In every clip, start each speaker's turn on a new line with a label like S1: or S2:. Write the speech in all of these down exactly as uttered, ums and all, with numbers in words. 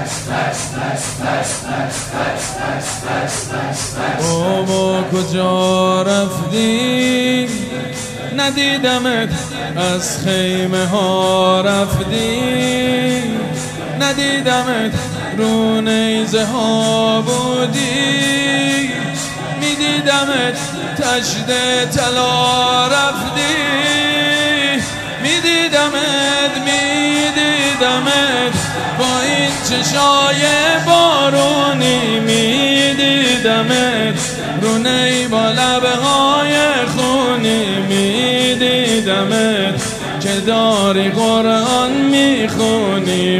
S1: بابا کجا رفتی؟ ندیدمت از خیمه ها رفتی، ندیدمت رو نیزه ها بودی، میدیدمت تشت طلا رفتی، میدیدمت میدیدمت با این چشای بارونی، میدیدمت رو نی با لبهای خونی، میدیدمت که داری قرآن میخونی.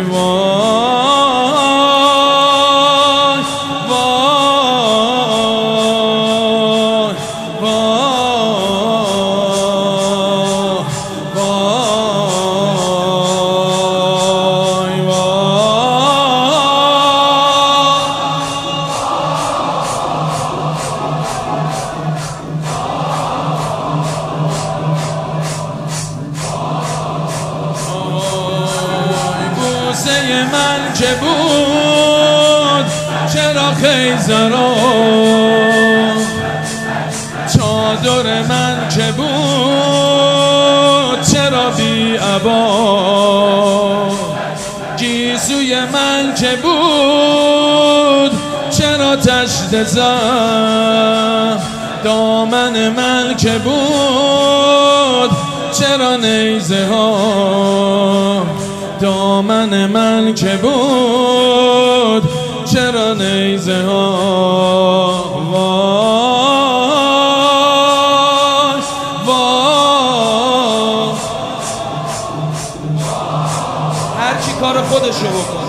S1: وای وای وای بوسه من که بود چرا خیزرا، چادر من که بود چرا بی عبا، گیسوی من که بود چرا تشت زد، دامن من که بود چرا نیزه ها، دامن من که بود چرا نیزه ها. وای وای هر کی کار خودشو بکنه.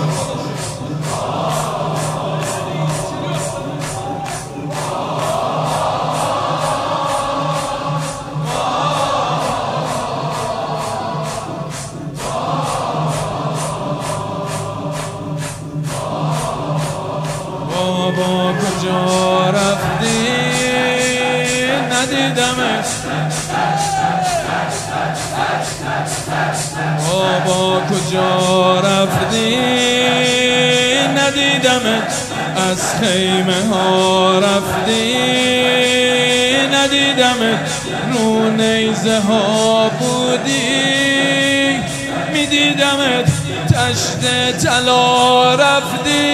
S1: بابا کجا رفتی؟ ندیدمت. بابا کجا رفتی؟ ندیدمت از خیمه ها رفتی، ندیدمت رو نیزه ها بودی، میدیدمت تشت طلا رفتی،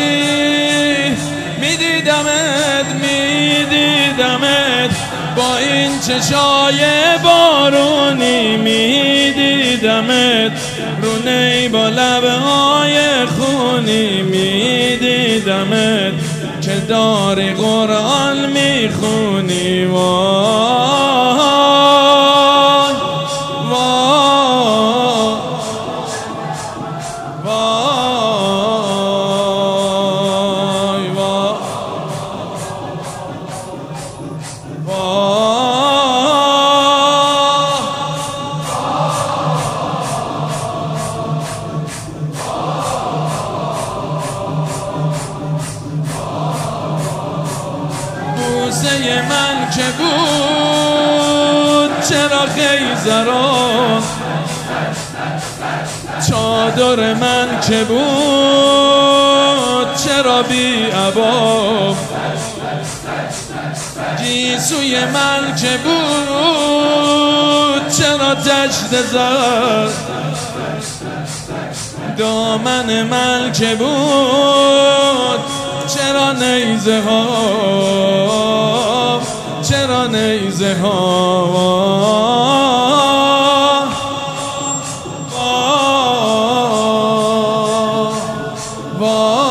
S1: میدیدمت میدیدمت با این چشای بارونی، میدیدمت رو نی با لبهای خونی، میدیدمت که داری قرآن میخونی. وای وای وای بوسه من که بود چرا خیزرا، چادر من که بود چرا بی عبا، گیسوی من که بود چرا تشت زد، دامن من که بود چرا نیزه ها، چرا نیزه ها. وای